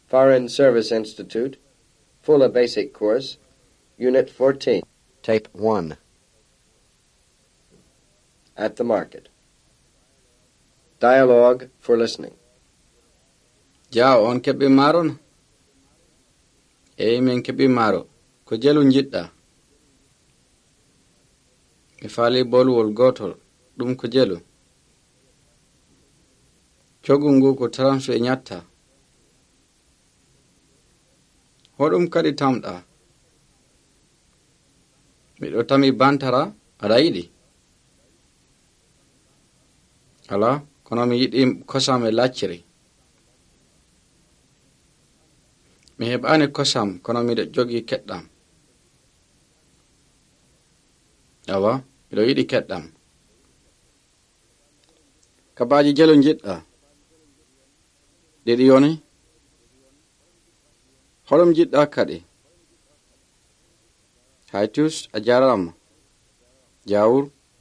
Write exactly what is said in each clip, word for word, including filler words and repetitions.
Foreign Service Institute, Fuller Basic Course, Unit fourteen. Tape one. At the Market. Dialogue for listening. Jaa on keɓi maaron? Eyi min keɓi maaro. Ko jelu jiɗɗa? Mi faali bolwol gotol. Ɗum ko jelu. Coggu ngu ko transu e ñatta. Hoɗum kadi tamɗa? Miɗo tami bantara aɗa yiɗi? Ala, kono mi yiɗi kosam e lacciri. Mi heɓaani kosam kono miɗo jogii keɗɗam. Awa, miɗo yiɗi keɗɗam. Kabaaji jelu jiɗɗa? Ɗiɗi yoni? Hoɗum jiɗɗa kadi? Haytus a jarama. Jawur.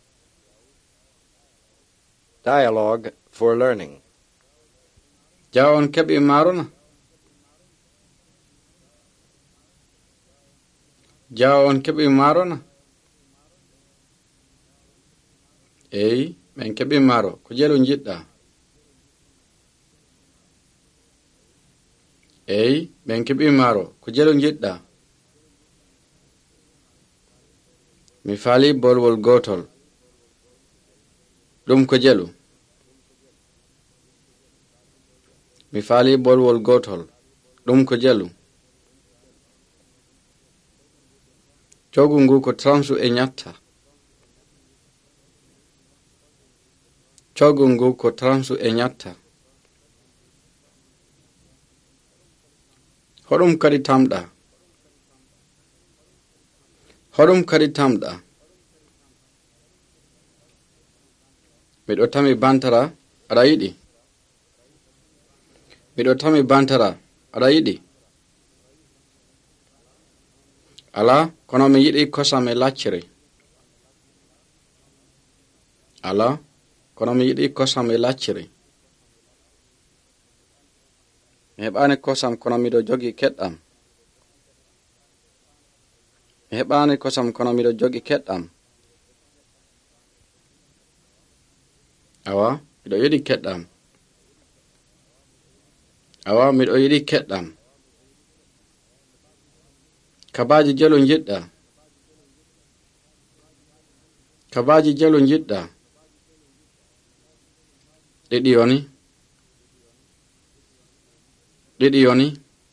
Dialogue for learning. Jaw on keɓi maarona? Jaw on keɓi maarona? Eyi, min keɓi maaro. Ko jelu jiɗɗa? Eyi, min keɓi maaro. Ko jelu jiɗɗa? Mi faali bolwol gotol. Ɗum ko jelu. Mi faali bolwol gotol. Ɗum ko jelu. Coggu ngu ko transu e ñatta. Coggu ngu ko transu e ñatta. Hoɗum kadi tamɗa? Hoɗum kadi tamɗa? Miɗo tami bantara aɗa yiɗi? Miɗo tami bantara aɗa yiɗi? Ala, kono mi yiɗi kosam e lacciri. Ala, kono mi yiɗi kosam e lacciri. Mi heɓaani kosam kono miɗo jogi keɗɗam. Mi heɓaani kosam kono miɗo jogi keɗɗam. Awa, miɗo yiɗi keɗɗam. Awa, miɗo yiɗi keɗɗam. Kabaaji jelu jiɗɗa? Kabaaji jelu jiɗɗa? Ɗiɗi yoni? Ɗiɗi yoni?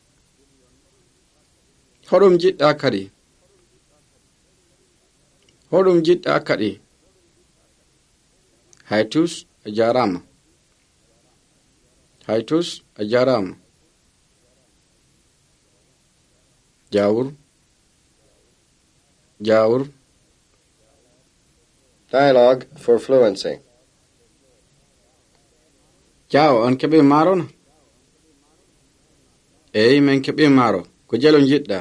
Hoɗum jiɗɗa kadi? Hoɗum jiɗɗa kadi? Haytus a jarama. Haytus a jarama. Jawur. Jawur. Dialogue for fluency. Jaw on keɓi maarona? Eyi, min keɓi maaro. Ko jelu jiɗɗa?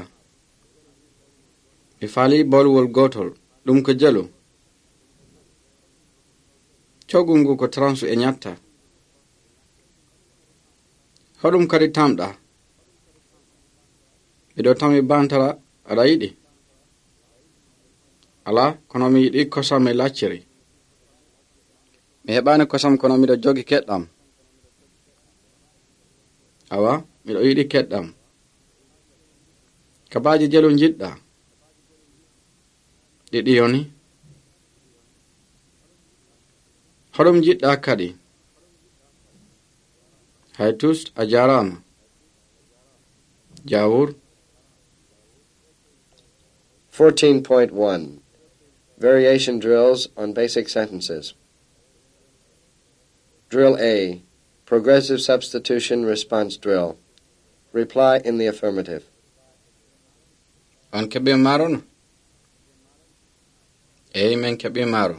Mi faali bolwol gotol. Ɗum ko jelu. Coggu ngu ko transu e ñatta. Hoɗum kadi tamɗa? Miɗo tami bantara aɗa yiɗi? Ala, kono mi yiɗi kosam e lacciri. Mi heɓaani kosam kono miɗo jogi keɗɗam. Awa, miɗo yiɗi keɗɗam. Kabaaji jelu jiɗɗa? Ɗiɗi yoni? Hoɗum jiɗɗa kadi? Haytus a jarama. Jawur. fourteen point one. Variation drills on basic sentences. Drill A. Progressive substitution response drill. Reply in the affirmative. On keɓi maaron? Eyi, min keɓi maaro.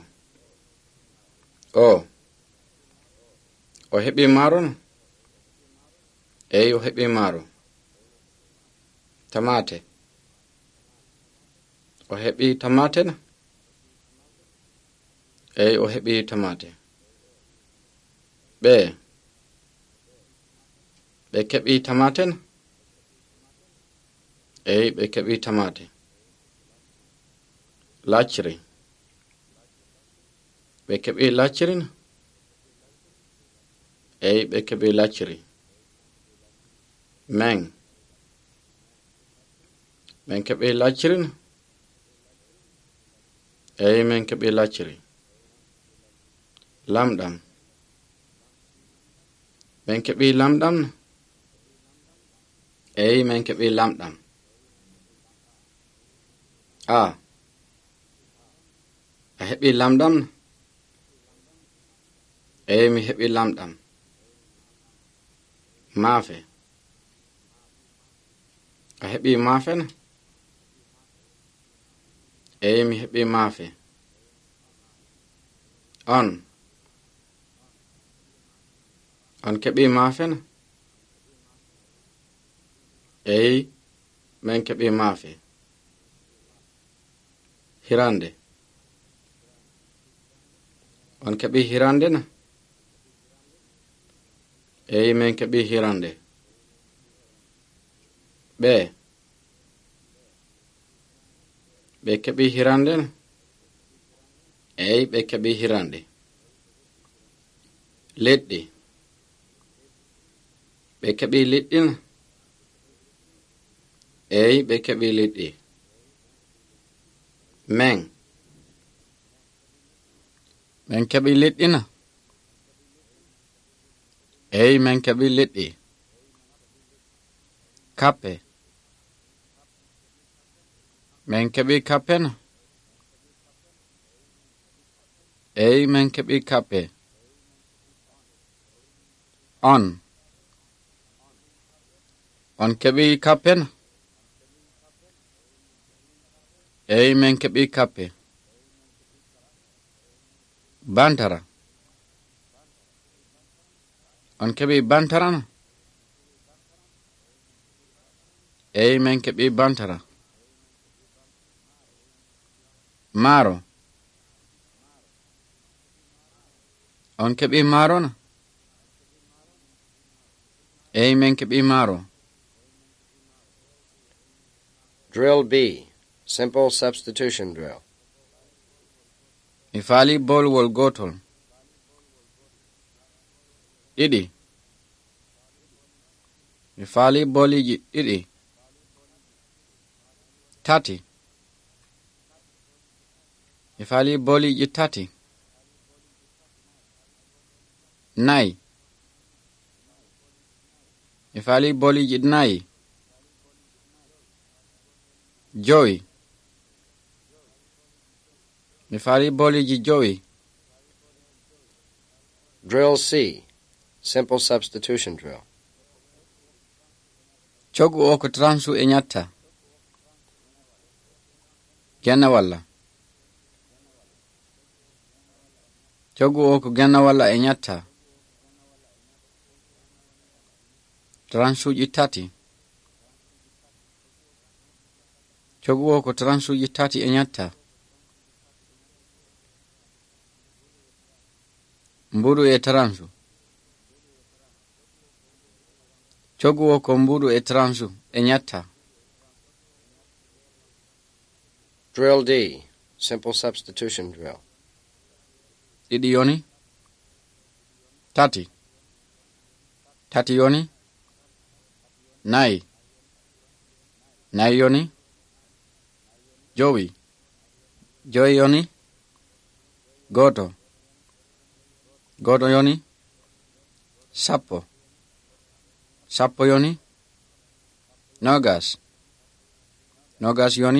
O. O heɓi maaron? Eyi, o heɓi maaro. Tamate. O heɓi tamate na? Eyi, o heɓi tamate. Ɓe. Ɓe keɓi tamate na? eyi ɓe keɓi tamate. Lacciri, ɓe keɓi lacciri na? Eyi ɓe keɓi lacciri. Meŋ, men keɓi lacciri na? Eyi men keɓi lacciri. Lamɗam, men keɓi lamɗam na? Eyi men keɓi lamɗam. A, a heɓi lamɗam na? Eyi mi heɓi lamɗam. Maafe, a heɓi maafe na? Eyi mi heɓi maafe. On, on keɓi maafe na? Eyi men keɓi maafe. Hirande, on keɓi hirande na? Eyi men keɓi hirande. Ɓe, ɓe keɓi hirande na? Eyi ɓe keɓi hirande. Liɗɗi, ɓe keɓi liɗɗi na? Eyi ɓe keɓi liɗɗi. Meŋ, men keɓi liɗɗi na? Eyi men keɓi liɗɗi. Kappe, men keɓi kappe na? Eyi men keɓi kappe. On, on keɓi kappe na? Eyi men keɓi kappe. Bantara, on keɓi bantara na? Eyi men keɓi bantara. Maaro, on keɓi maaro na? Eyi men keɓi maaro. Drill B, simple substitution drill. Mi faali bolwol gotol. Ɗiɗi, mi faali boliji ɗiɗi. Tati, mi faali boliji tati. Nayi, mi faali boliji nayi. Jowi, mi faali boliji jowi. Drill C, simple substitution drill. Coggu o ko transu e nyatta. Genna walla. Coggu o ko genna walla e nyatta. Transuji tati. Coggu o ko transuji tati e nyatta. Mbudu e transu. Coggu o ko mbudu e transu e nyatta. Drill D, simple substitution drill. Ɗiɗi yoni. Tati. Tati yoni. Nayi. Nayi yoni. Jowi. Jowi yoni. Goto. Goto yoni. Sappo. Sappo yoni. Nogas. Nogas yoni.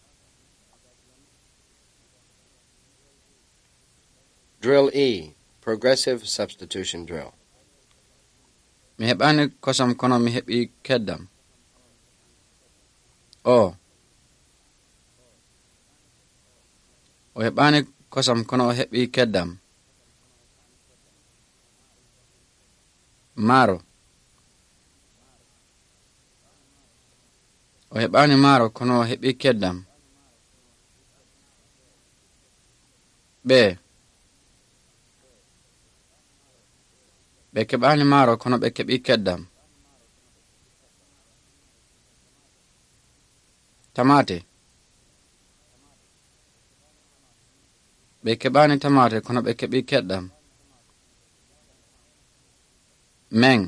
Drill E, progressive substitution drill. Mi heɓani kosam kono mi heɓi keddam. O. O heɓani kosam kono o heɓi keddam. Maro. O heɓani maro kono o heɓi keddam. Ɓe. Ɓe keɓani maro kono ɓe keɓi keddam. Tamate. Ɓe keɓaani tamate kono ɓe keɓi keɗɗam. Men.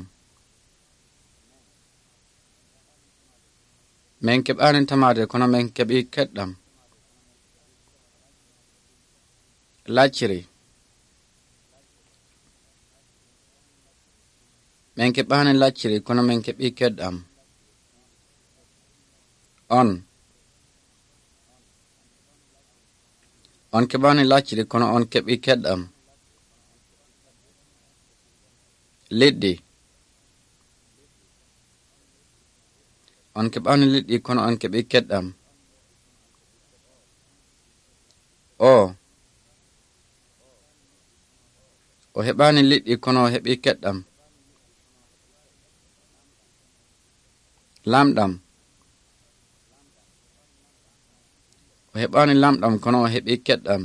Men keɓaani tamate kono men keɓi keɗɗam. Lacciri. Men keɓaani lacciri kono men keɓi keɗɗam. On. On keɓaani lacciri kono on keɓi keɗɗam. Liɗɗi. On keɓaani liɗɗi kono on keɓi keɗɗam. O. O heɓaani liɗɗi kono o heɓi keɗɗam. Lamɗam. O heɓaani lamɗam kono o heɓi keɗɗam.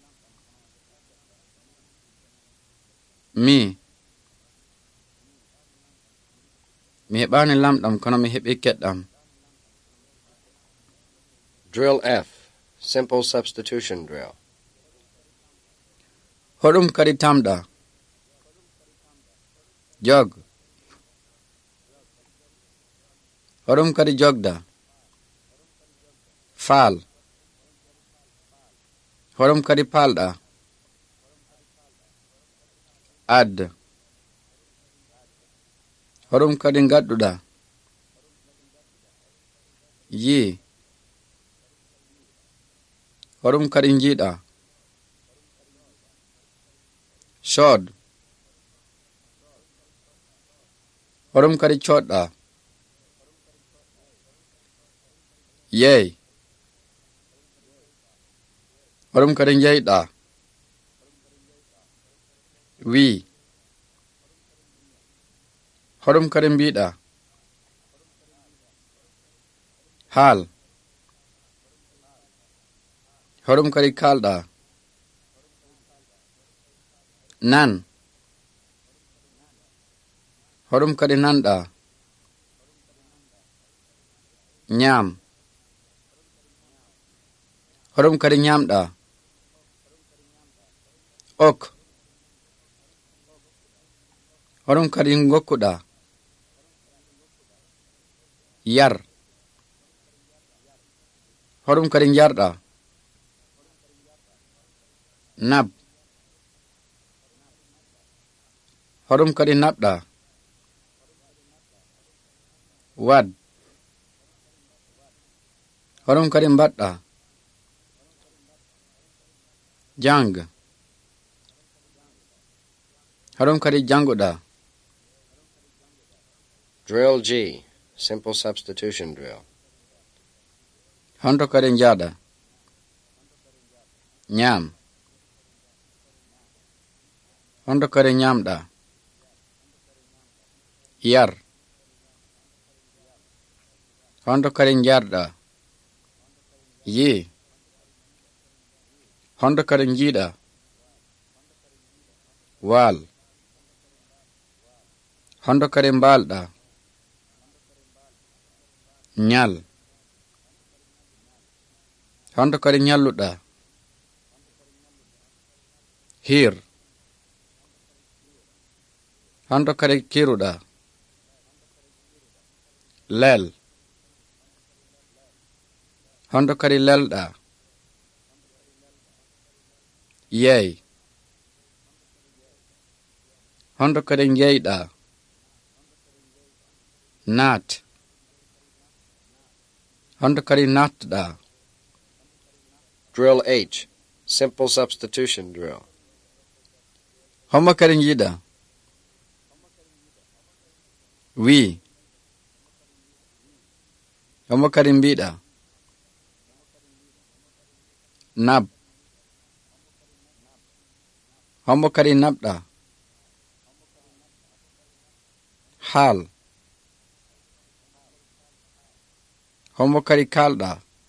Mi. Mi heɓaani lamɗam kono mi heɓi keɗɗam. Drill F. Simple substitution drill. Hoɗum kadi tamɗa. Jog. Hoɗum kadi jogda. Faal. Hoɗum kadi palɗa. Add. Hoɗum kadi gadduɗa. Yi. Hoɗum kadi jiiɗa. Sood. Hoɗum kadi coɗɗa. Yey. Hoɗum kadi jeyɗa. Wi. Hoɗum kadi mbiɗa. Haal. Hoɗum kadi kalɗa. Nan. Hoɗum kadi nanɗa. Ñaam. Hoɗum kadi ñamɗa. Ok. Hoɗum kadi ngokkuɗa. Yar. Hoɗum kadi njarɗa. Nab. Hoɗum kadi naɓɗa. Wad. Hoɗum kadi mbaɗɗa. Jang. Hoɗum kadi janguɗa. Drill G. Simple substitution drill. Honto kadi njaɗa. Ñaam. Honto kadi ñamɗa. Yar. Honto kadi njarɗa. Yi. Honto kadi njiiɗa. Waal. Honto kadi mbalɗa. Ñal. Honto kadi ñalluɗa. Hir. Honto kadi kiruɗa. Lel. Honto kadi lelɗa. Yey. Honto kadi jeyɗa. Naat. Honto kadi natɗa. Drill H. Simple substitution drill. Hommo kadi jiiɗa. Wi. Hommo kadi mbiɗa. Nab. Hommo kadi naɓɗa. Haal. Hommo kadi kalɗa.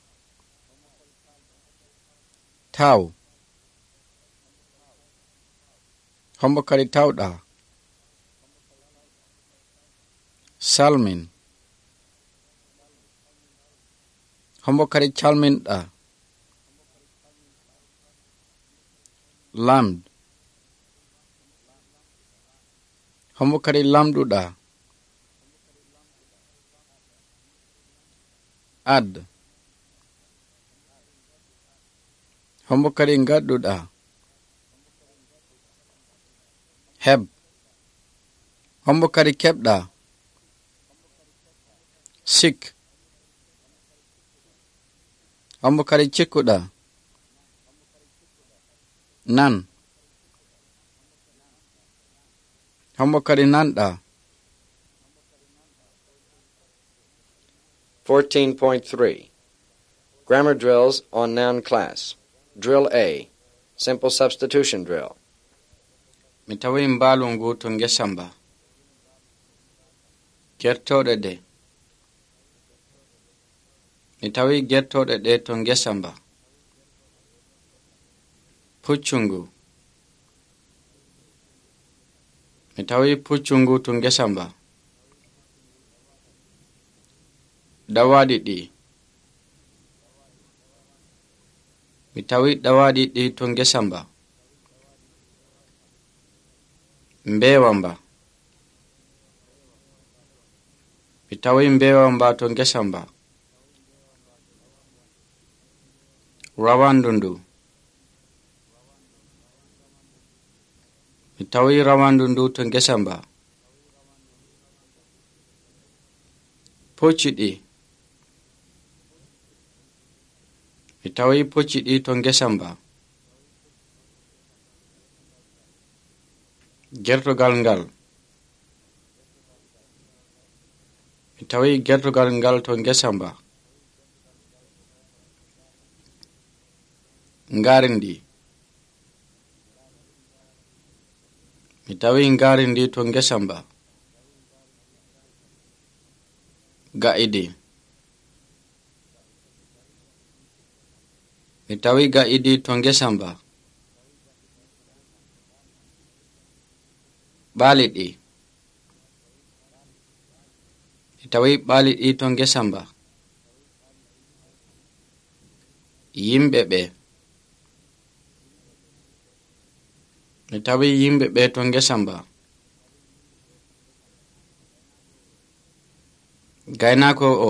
Taw. Hommo kadi tawɗa. Salmin. Hombo kadi calminɗa. Lamd. Hombo kadi lamduɗa. Ad. Hombo kadi gadduɗa. Heb. Hombo kadi keɓɗa. Sik. Hombo kadi cikkuɗa. Nan. Hombo kadi nanɗa. fourteen point three. Grammar drills on noun class. Drill A. Simple substitution drill. Mi tawi mbaalu ngu to ngesamba. Gertoɗe ɗe. Mi tawi gertoɗe ɗe to ngesamba. Puccungu. Mi tawi puccungu to ngesamba. Dawaɗi ɗi. Mi tawi dawaɗi ɗi to ngesamba. Mbewamba. Mi tawi mbewamba to ngesamba. Rawandundu. Mi tawi rawandundu to ngesamba. Pocciɗi. Mi tawi pocciɗi to ngesamba. Gertogal ngal. Mi tawi gertogal ngal to ngesamba. Ngarindi. Mi tawi ngarindi to ngesamba. Ga'idi. Mi tawi ga'idi to ngesamba. Ɓaaliɗi. Mi tawi ɓaaliɗi to ngesamba. Yimɓe ɓe. Mi tawi yimɓe ɓe to ngesamba. Gaynako o.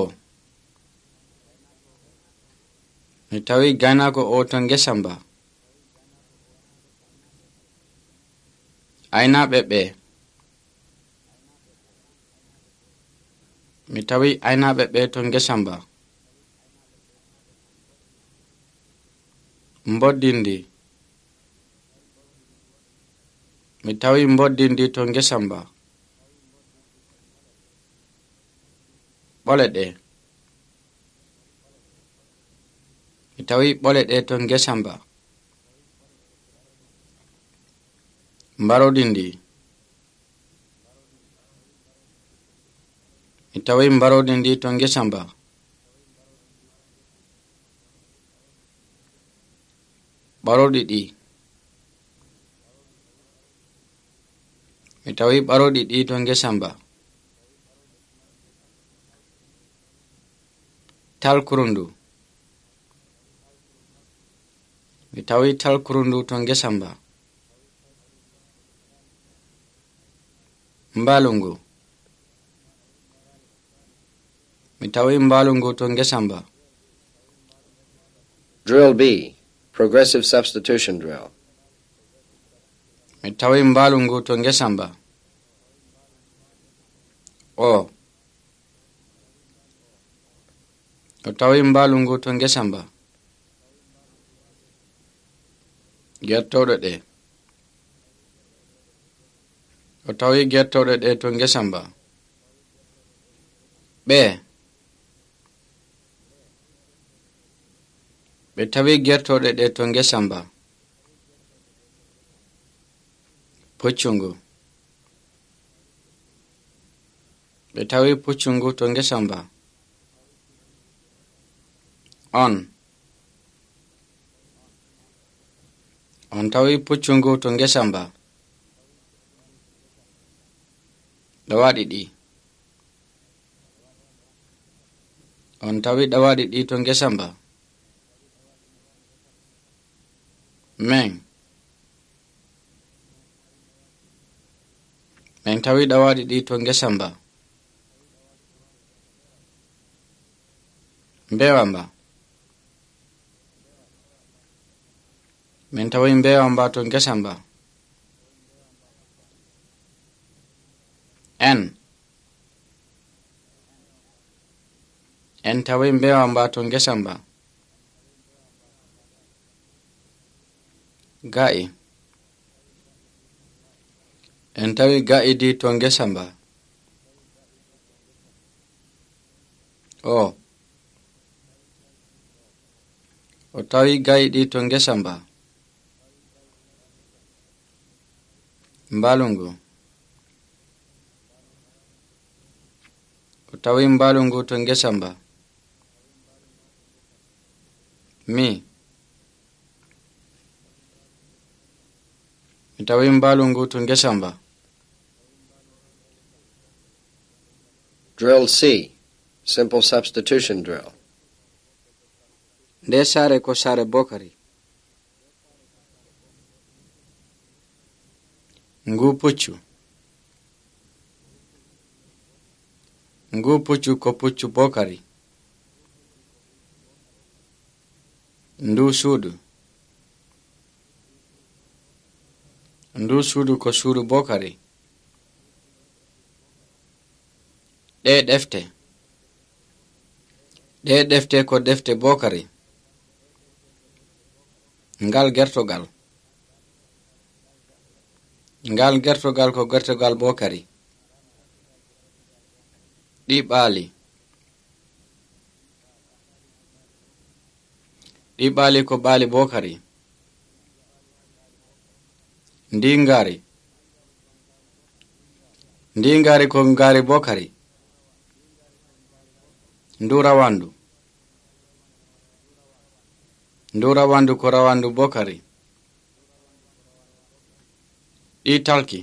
Mi tawi gaynako o to ngesamba. Aynaɓe ɓe. Mi tawi aynaɓe ɓe to ngesamba. Mboddindi. Mi tawi mboddindi to ngesamba. Ɓole ɗe. Mi tawi ɓole ɗe to ngesamba. Mbarodindi. Mi tawi mbarodindi to ngesamba. Ɓaroɗi ɗi. Mi tawi ɓaroɗi ɗi to ngesamba. Talkurundu. Mi tawi talkurundu to ngesamba. Mbalungu. Mi tawi mbalungu to ngesamba. Drill B. Progressive substitution drill. Mi tawi mbalungu to ngesamba. O. O tawi mbalungu to ngesamba. Gertoɗe ɗe. O tawi gertoɗe ɗe to ngesamba. Ɓe. Ɓe tawi gertoɗe ɗe to ngesamba. Puccungu. Ɓe tawi puccungu to ngesamba. On. On tawi puccungu to ngesamba. Dawaɗi ɗi. On tawi ɗawaɗi ɗi to ngesa mba. Meng. Meng tawi ɗawaɗi ɗi to ngesa mba. Mbewa mba. Min tawi mbewa mba to ngesa mba. En. En tawi mbewa mba to ngesa mba. Ga'i. En tawi ga'i ɗi to ngesa mba. O. O tawi ga'i ɗi to ngesa mba. Mbalungu. O tawi mbalungu to ngesa mba. Mi. Mi tawi mbalungu to ngesa mba. Drill C. Simple substitution drill. Nde sare ko sare Bokari. Ngu puccu. Ngu puccu ko puccu Bokari. Ndu suudu. Ndu suudu ko suudu Bokari. Ɗe defte. Ɗe defte ko defte Bokari. Ngal gertogal. Ngal gertogal ko gertogal Bokari. Ɗi ɓaali. Ɗi ɓaali ko ɓaali Bokari. Ndi ngari. Ndi ngari ko ngari Bokari. Ndu rawandu. Ndu rawandu ko rawandu Bokari. Ɗi talki.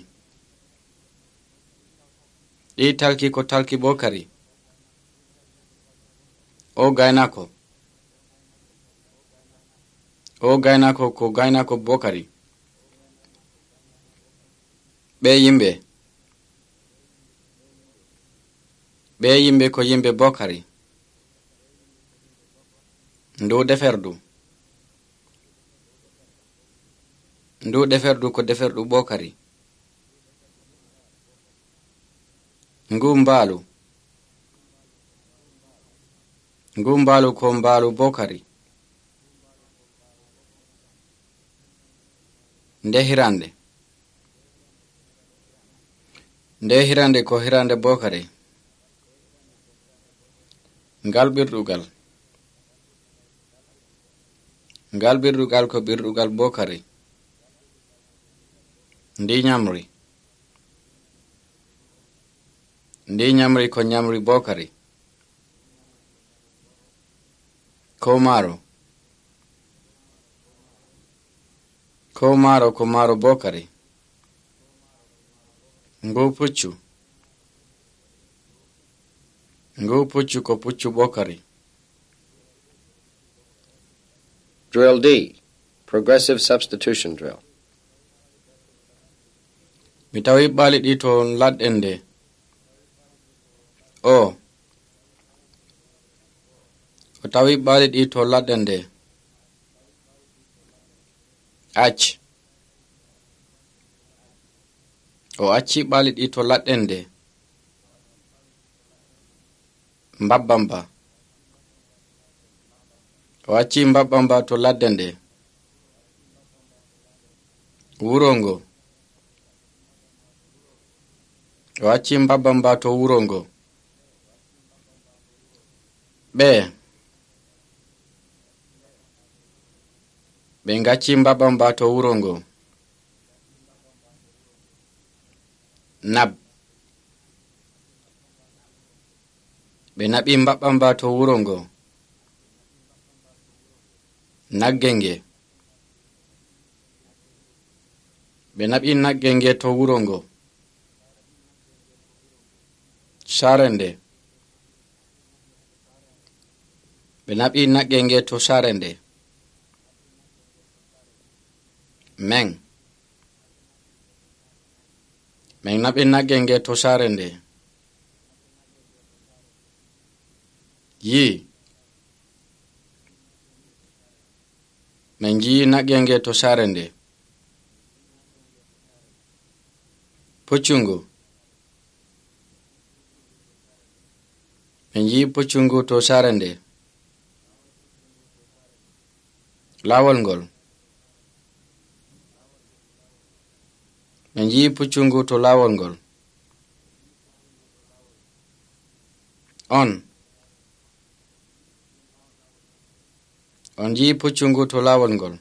Ɗi talki ko talki Bokari. O gaynako. O gaynako ko gaynako Bokari. Ɓe yimɓe. Ɓe yimɓe ko yimɓe Bokari. Ndu deferdu. Ndu deferdu ko deferdu Bokari. Ngu mbaalu. Ngu mbaalu ko mbaalu Bokari. Nde hirande. Nde hirande ko hirande Bokari. Ngal birdugal. Ngal birdugal ko birdugal Bokari. Ndi nyamri. Ndi nyamri ko nyamri Bokari. Ko maro. Ko maro ko maro Bokari. Ngu puccu. Ngu puccu ko puccu Bokari. Drill D. Progressive substitution drill. Mi tawi ɓaali ɗi to ladden nde. O. O tawi ɓaali ɗi to ladden nde. Acc. O acci ɓaali ɗi to ladden nde. Mbabbamba. O acci mbabbamba to ladden nde. Wurongo. O acci mbabbamba to wurongo. Ɓe. Ɓe ngacci mbabbamba to wurongo. Nab. Ɓe naɓi mbabbamba to wurongo. Naggenge. Ɓe naɓi naggenge to wurongo. Sarende. ɓe naɓi nagge nge to saare nde. Meng. Meng naɓi nagge nge to saare nde. Yi. Men jiyi nagge nge to saare nde. Puccungu. Men jiyi puccungu to saare nde. Laawol ngol. Men jiyi puccungu to laawol ngol. On. On jiyi puccungu to laawol ngol.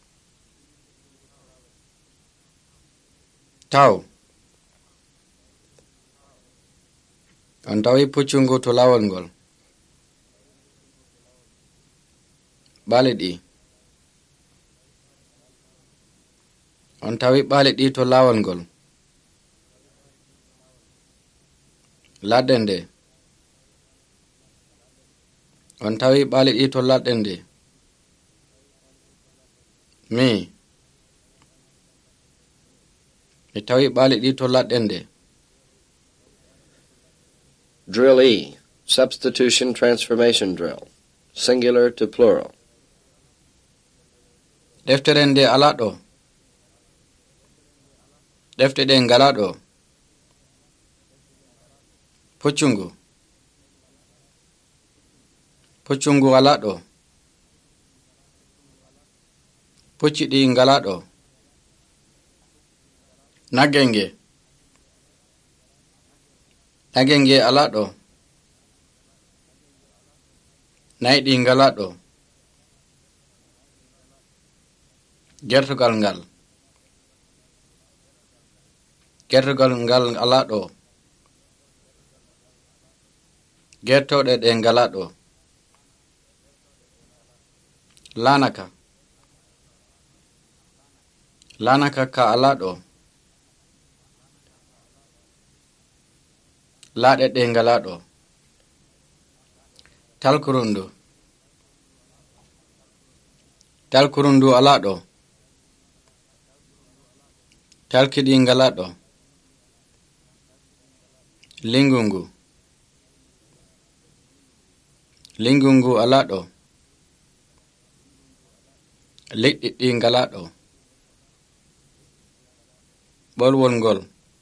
Taw. On tawi puccungu to laawol ngol. Ɓaali ɗi. On tawi ɓaali ɗi to laawol ngol. Ladde nde. On tawi ɓaali ɗi to ladde nde. Mi. Mi tawi ɓaali ɗi to ladde nde. Drill E, Substitution Transformation Drill, singular to plural. Deftere nde alaa ɗo. Defte ɗe ngalaa ɗo. Puccungu. Puccungu alaa ɗo. Pucci ɗi ngalaa ɗo. Nagge nge. Nagge nge alaa ɗo. Nayi ɗi ngalaa ɗo. Gertogal ngal. Gertogal ngal alaa ɗo. Gertoɗe ɗe ngalaa ɗo. Lanaka. Lanaka ka alaa ɗo. Laaɗe ɗe ngalaa ɗo. Talkurundu. Talkurundu alaa ɗo. Talki ɗi ngalaa ɗo. Lingungu. Lingungu alaa ɗo. Liɗɗi ɗi ngalaa ɗo. Ɓolwol ngol.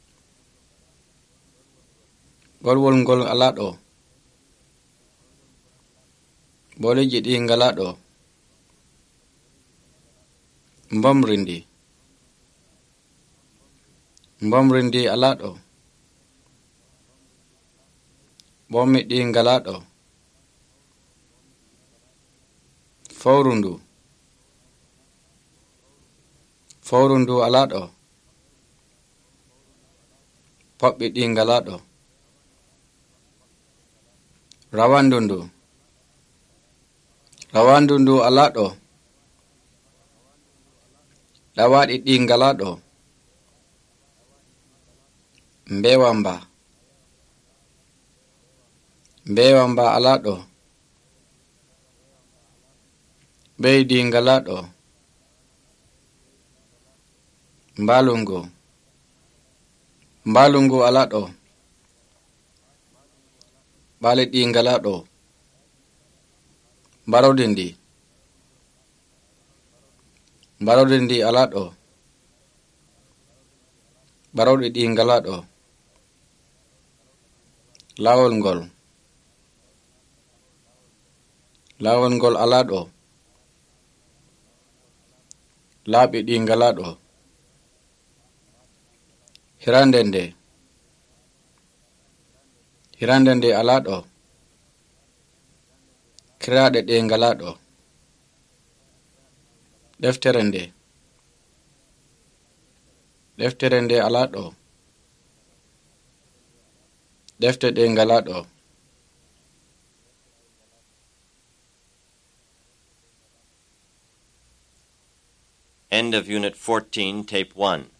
Ɓolwol ngol alaa ɗo. Ɓoliji ɗi ngalaa ɗo. Mbomrindi. Mbomrindi alaa ɗo. Bommi ɗi ngalaa ɗo. Fowrundu. Fowrundu alaa ɗo. Poɓɓi ɗi ngalaa ɗo. Rawandundu. Rawandundu alaa ɗo. Ɗawaaɗi ɗi ngalaa ɗo. Mbewamba. Mbewamba alaa ɗo. Ɓeydi ngalaa ɗo. Mbaalungu. Mbaalungu alaa ɗo. Ɓaali ɗi ngalaa ɗo. Mbarowdindi. Mbarowdindi alaa ɗo. Mbarowɗi ɗi ngalaa ɗo. Laawol ngol. Laawol ngol alaa ɗo. Laaɓi ɗi ngalaa ɗo. Hirande nde. Hirande nde alaa ɗo. Kiraaɗe ɗe ngalaa ɗo. Deftere nde. Deftere nde alaa ɗo. Defte ɗe ngalaa ɗo. End of Unit fourteen, Tape one.